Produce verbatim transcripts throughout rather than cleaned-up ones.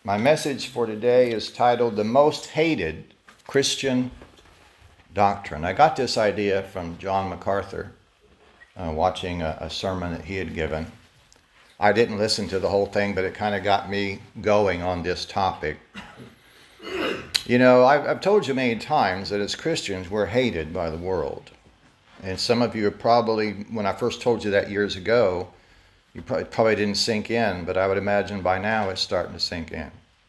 My message for today is titled The Most Hated Christian Doctrine. I got this idea from John MacArthur, uh, watching a, a sermon that he had given. I didn't listen to the whole thing, but it kind of got me going on this topic. You know, I've, I've told you many times that as Christians, we're hated by the world. And some of you are probably, when I first told you that years ago, you probably, probably didn't sink in, but I would imagine by now it's starting to sink in.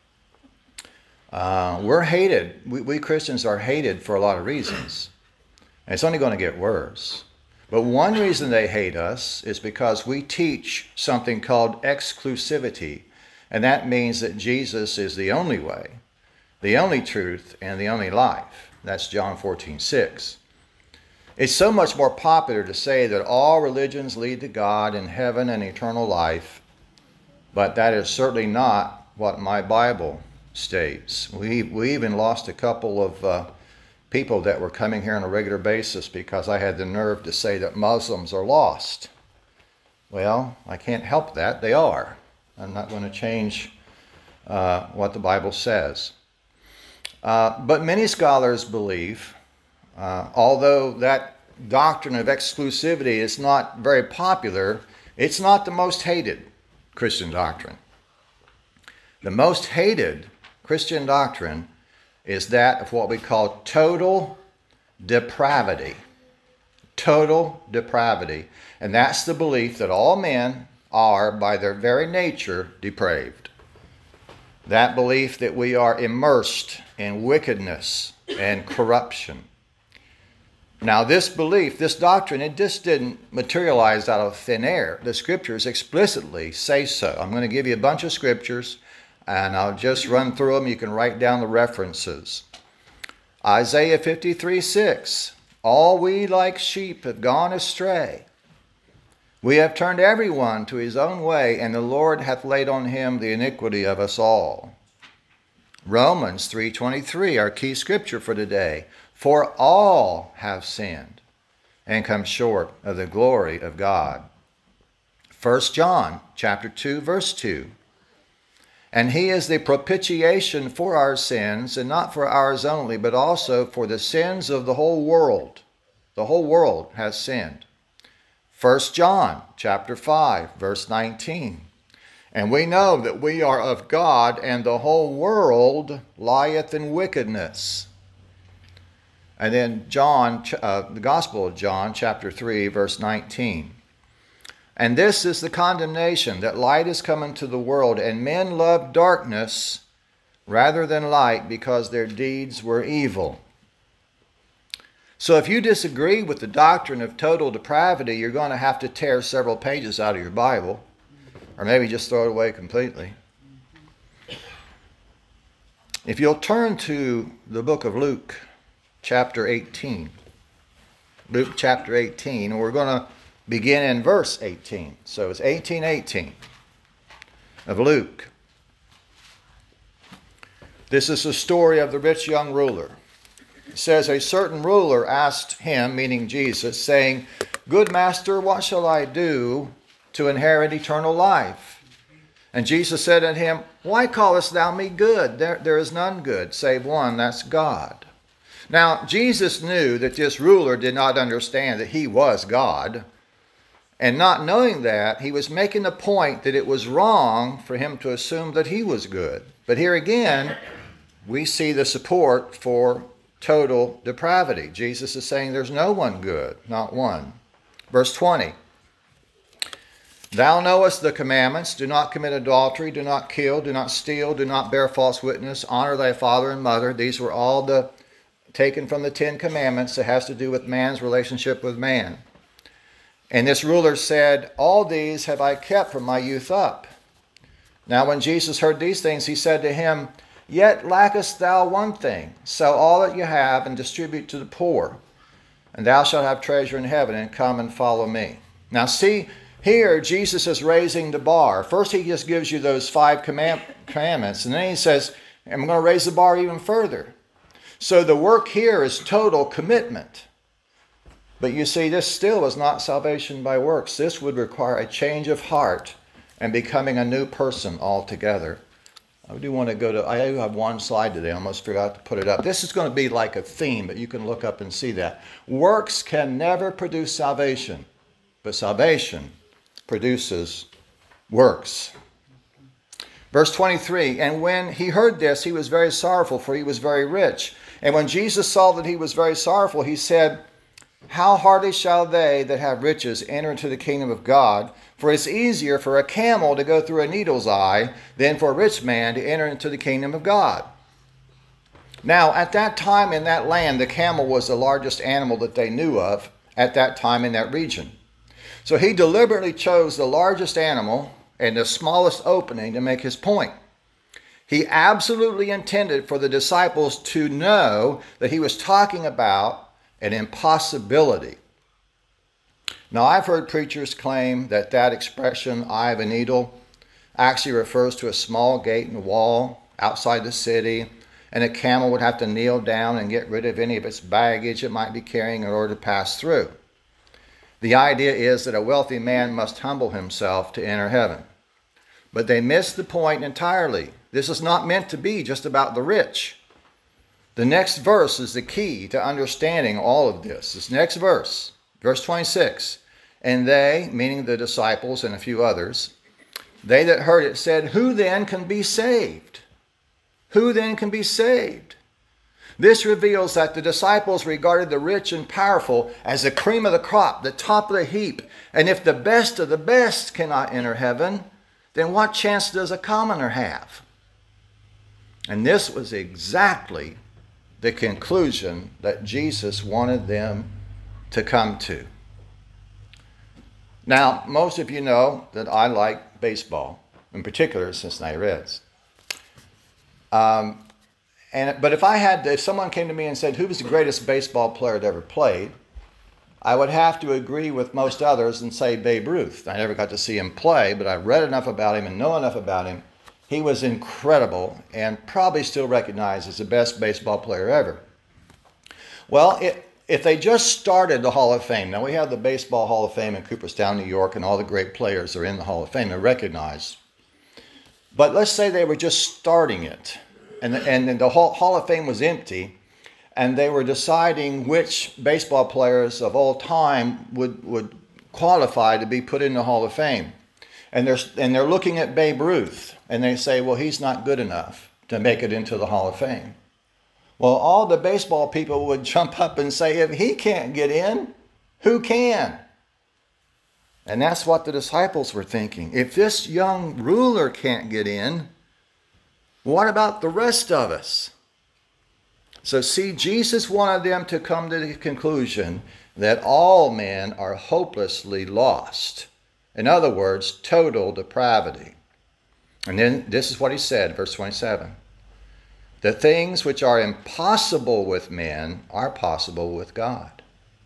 Uh, we're hated. We, we Christians are hated for a lot of reasons. And it's only going to get worse. But one reason they hate us is because we teach something called exclusivity. And that means that Jesus is the only way, the only truth, and the only life. That's John fourteen six. It's so much more popular to say that all religions lead to God and heaven and eternal life, but that is certainly not what my Bible states. We we even lost a couple of uh, people that were coming here on a regular basis because I had the nerve to say that Muslims are lost. Well, I can't help that. They are. I'm not going to change uh, what the Bible says. Uh, but many scholars believe, Uh, although that doctrine of exclusivity is not very popular, it's not the most hated Christian doctrine. The most hated Christian doctrine is that of what we call total depravity. Total depravity. And that's the belief that all men are, by their very nature, depraved. That belief that we are immersed in wickedness and corruption. Now, this belief, this doctrine, it just didn't materialize out of thin air. The scriptures explicitly say so. I'm going to give you a bunch of scriptures, and I'll just run through them. You can write down the references. Isaiah fifty-three six, all we like sheep have gone astray. We have turned everyone to his own way, and the Lord hath laid on him the iniquity of us all. Romans three twenty-three, our key scripture for today. For all have sinned and come short of the glory of God. First John chapter two, verse two. And he is the propitiation for our sins, and not for ours only, but also for the sins of the whole world. The whole world has sinned. First John chapter five, verse nineteen. And we know that we are of God, and the whole world lieth in wickedness. And then John, uh, the Gospel of John, chapter three, verse nineteen. And this is the condemnation, that light is come into the world, and men love darkness rather than light, because their deeds were evil. So if you disagree with the doctrine of total depravity, you're going to have to tear several pages out of your Bible, or maybe just throw it away completely. If you'll turn to the book of Luke, chapter eighteen. Luke chapter eighteen, and we're going to begin in verse eighteen. So it's eighteen eighteen of Luke. This is the story of the rich young ruler. It says, a certain ruler asked him, meaning Jesus, saying, Good master, what shall I do to inherit eternal life? And Jesus said unto him, Why callest thou me good? There, there is none good, save one, that's God. Now, Jesus knew that this ruler did not understand that he was God. And not knowing that, he was making the point that it was wrong for him to assume that he was good. But here again, we see the support for total depravity. Jesus is saying there's no one good, not one. Verse twenty. Thou knowest the commandments, do not commit adultery, do not kill, do not steal, do not bear false witness, honor thy father and mother. These were all the taken from the Ten Commandments that has to do with man's relationship with man. And this ruler said, All these have I kept from my youth up. Now when Jesus heard these things, he said to him, Yet lackest thou one thing. Sell all that you have and distribute to the poor, and thou shalt have treasure in heaven, and come and follow me. Now see, here Jesus is raising the bar. First he just gives you those five command- commandments, and then he says, I'm going to raise the bar even further. So the work here is total commitment. But you see, this still is not salvation by works. This would require a change of heart and becoming a new person altogether. I do want to go to, I do have one slide today. I almost forgot to put it up. This is going to be like a theme, but you can look up and see that. Works can never produce salvation, but salvation produces works. Verse twenty-three, and when he heard this, he was very sorrowful, for he was very rich. And when Jesus saw that he was very sorrowful, he said, how hardly shall they that have riches enter into the kingdom of God? For it's easier for a camel to go through a needle's eye than for a rich man to enter into the kingdom of God. Now, at that time in that land, the camel was the largest animal that they knew of at that time in that region. So he deliberately chose the largest animal and the smallest opening to make his point. He absolutely intended for the disciples to know that he was talking about an impossibility. Now, I've heard preachers claim that that expression, eye of a needle, actually refers to a small gate in the wall outside the city, and a camel would have to kneel down and get rid of any of its baggage it might be carrying in order to pass through. The idea is that a wealthy man must humble himself to enter heaven. But they miss the point entirely. This is not meant to be just about the rich. The next verse is the key to understanding all of this. This next verse, verse twenty-six, and they, meaning the disciples and a few others, they that heard it said, who then can be saved? Who then can be saved? This reveals that the disciples regarded the rich and powerful as the cream of the crop, the top of the heap. And if the best of the best cannot enter heaven, then what chance does a commoner have? And this was exactly the conclusion that Jesus wanted them to come to. Now, most of you know that I like baseball, in particular Cincinnati Reds. Um, and but if I had, if someone came to me and said, who was the greatest baseball player that ever played, I would have to agree with most others and say Babe Ruth. I never got to see him play, but I read enough about him and know enough about him. He was incredible and probably still recognized as the best baseball player ever. Well, it, if they just started the Hall of Fame, now we have the Baseball Hall of Fame in Cooperstown, New York, and all the great players are in the Hall of Fame. They're recognized. But let's say they were just starting it, and the, and the Hall, Hall of Fame was empty, and they were deciding which baseball players of all time would, would qualify to be put in the Hall of Fame. And they're, and they're looking at Babe Ruth, and they say, well, he's not good enough to make it into the Hall of Fame. Well, all the baseball people would jump up and say, if he can't get in, who can? And that's what the disciples were thinking. If this young ruler can't get in, what about the rest of us? So see, Jesus wanted them to come to the conclusion that all men are hopelessly lost. In other words, total depravity. And then this is what he said, verse twenty-seven. The things which are impossible with men are possible with God.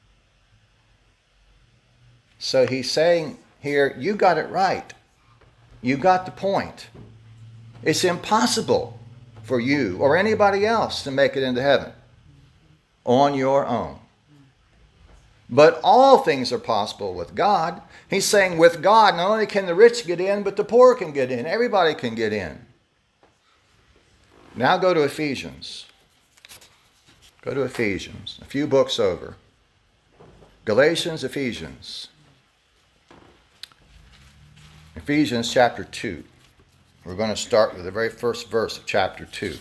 So he's saying here, you got it right. You got the point. It's impossible for you or anybody else to make it into heaven on your own. But all things are possible with God. He's saying with God, not only can the rich get in, but the poor can get in. Everybody can get in. Now go to Ephesians. Go to Ephesians. A few books over. Galatians, Ephesians. Ephesians chapter two. We're going to start with the very first verse of chapter two.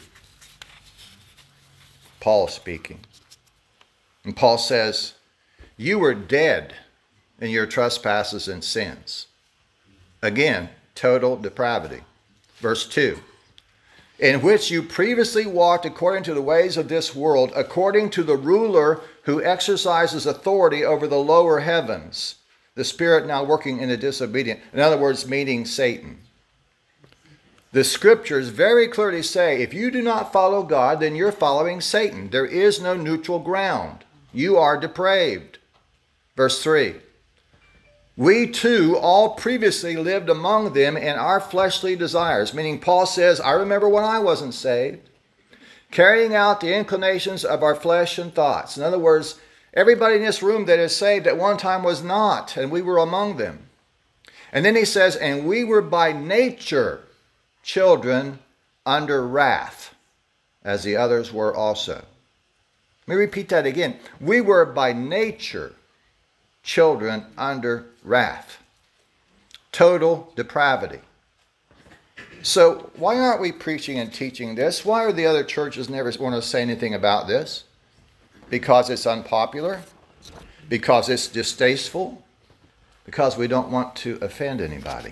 Paul speaking. And Paul says, you were dead in your trespasses and sins. Again, total depravity. Verse two. In which you previously walked according to the ways of this world, according to the ruler who exercises authority over the lower heavens, the spirit now working in the disobedient. In other words, meaning Satan. The scriptures very clearly say, if you do not follow God, then you're following Satan. There is no neutral ground. You are depraved. Verse three. We too all previously lived among them in our fleshly desires. Meaning Paul says, I remember when I wasn't saved, carrying out the inclinations of our flesh and thoughts. In other words, everybody in this room that is saved at one time was not, and we were among them. And then he says, and we were by nature children under wrath, as the others were also. Let me repeat that again. We were by nature children under wrath. Total depravity. So why aren't we preaching and teaching this? Why are the other churches never want to say anything about this? Because it's unpopular? Because it's distasteful? Because we don't want to offend anybody.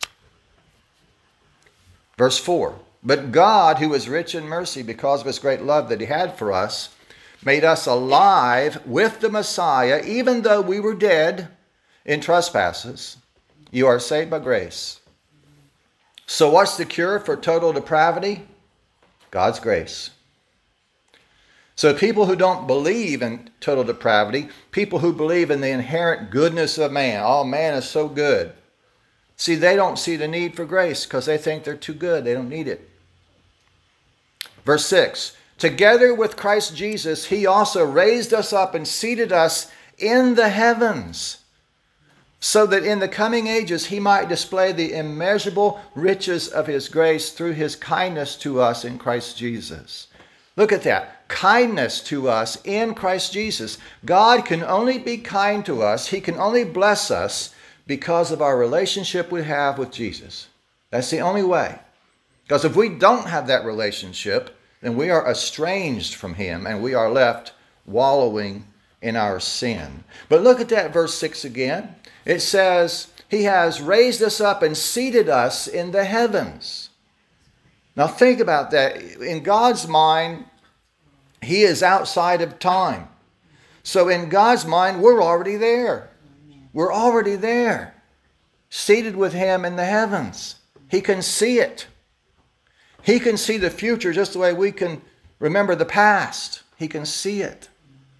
Verse four, but God, who is rich in mercy because of his great love that he had for us, made us alive with the Messiah, even though we were dead in trespasses. You are saved by grace. So what's the cure for total depravity? God's grace. So people who don't believe in total depravity, people who believe in the inherent goodness of man, oh, man is so good. See, they don't see the need for grace because they think they're too good. They don't need it. Verse six, together with Christ Jesus, he also raised us up and seated us in the heavens, so that in the coming ages he might display the immeasurable riches of his grace through his kindness to us in Christ Jesus. Look at that. Kindness to us in Christ Jesus. God can only be kind to us. He can only bless us because of our relationship we have with Jesus. That's the only way. Because if we don't have that relationship, then we are estranged from him and we are left wallowing in our sin. But look at that verse six again. It says, he has raised us up and seated us in the heavens. Now think about that. In God's mind, he is outside of time. So in God's mind, we're already there. We're already there, seated with him in the heavens. He can see it. He can see the future just the way we can remember the past. He can see it.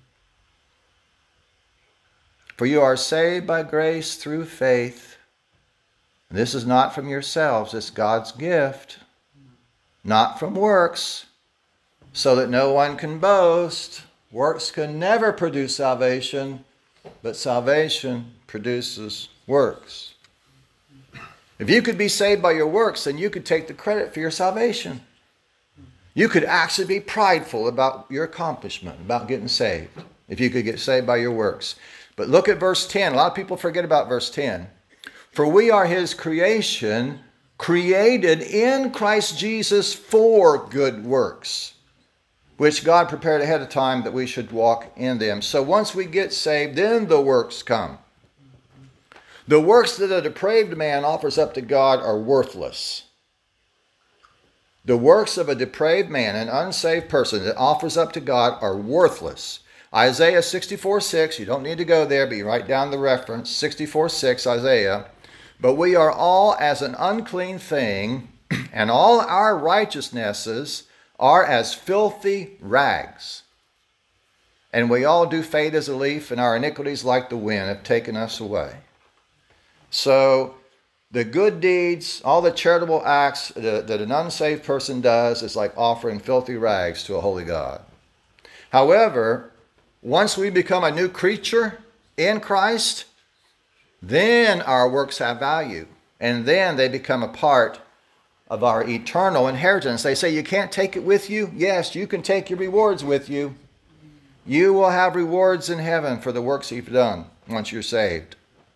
For you are saved by grace through faith. This is not from yourselves, it's God's gift, not from works, so that no one can boast. Works can never produce salvation, but salvation produces works. If you could be saved by your works, then you could take the credit for your salvation. You could actually be prideful about your accomplishment, about getting saved, if you could get saved by your works. But look at verse ten. A lot of people forget about verse ten. For we are his creation, created in Christ Jesus for good works, which God prepared ahead of time that we should walk in them. So once we get saved, then the works come. The works that a depraved man offers up to God are worthless. The works of a depraved man, an unsaved person that offers up to God, are worthless. Isaiah sixty-four six, you don't need to go there, but you write down the reference, sixty-four six, Isaiah. But we are all as an unclean thing, and all our righteousnesses are as filthy rags. And we all do fade as a leaf, and our iniquities like the wind have taken us away. So the good deeds, all the charitable acts that, that an unsaved person does is like offering filthy rags to a holy God. However, once we become a new creature in Christ, then our works have value. And then they become a part of our eternal inheritance. They say you can't take it with you. Yes, you can take your rewards with you. You will have rewards in heaven for the works you've done once you're saved.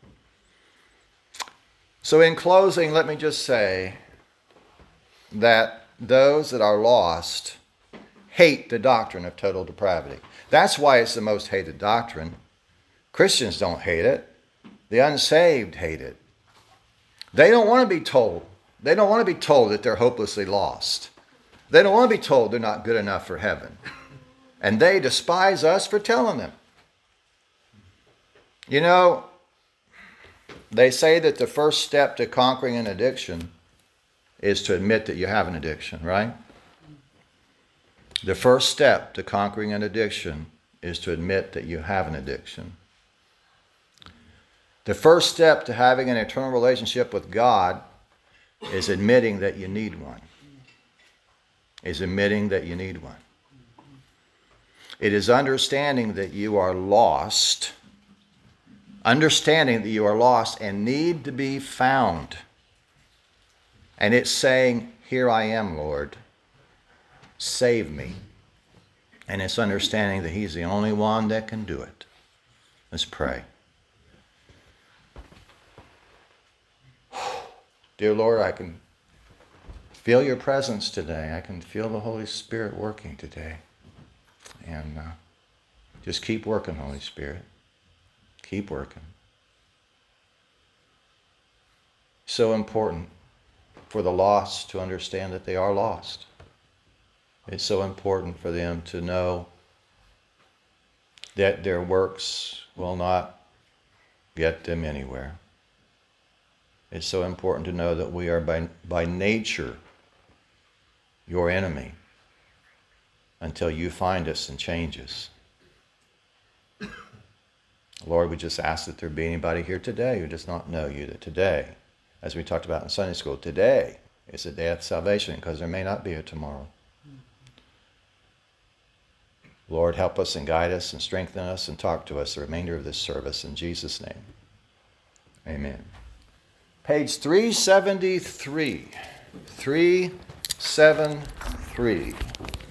So in closing, let me just say that those that are lost hate the doctrine of total depravity. That's why it's the most hated doctrine. Christians don't hate it. The unsaved hate it. They don't want to be told. They don't want to be told that they're hopelessly lost. They don't want to be told they're not good enough for heaven. And they despise us for telling them. You know, they say that the first step to conquering an addiction is to admit that you have an addiction, right? The first step to conquering an addiction is to admit that you have an addiction. The first step to having an eternal relationship with God is admitting that you need one. Is admitting that you need one. It is understanding that you are lost. Understanding that you are lost and need to be found. And it's saying, here I am, Lord. Save me. And it's understanding that he's the only one that can do it. Let's pray. Dear Lord, I can feel your presence today. I can feel the Holy Spirit working today. And uh, just keep working, Holy Spirit. Keep working. So important for the lost to understand that they are lost. It's so important for them to know that their works will not get them anywhere. It's so important to know that we are by, by nature your enemy until you find us and change us. Lord, we just ask that there be anybody here today who does not know you, that today, as we talked about in Sunday school, today is the day of salvation because there may not be a tomorrow. Lord, help us and guide us and strengthen us and talk to us the remainder of this service in Jesus' name. Amen. Page three seventy-three. three seventy-three.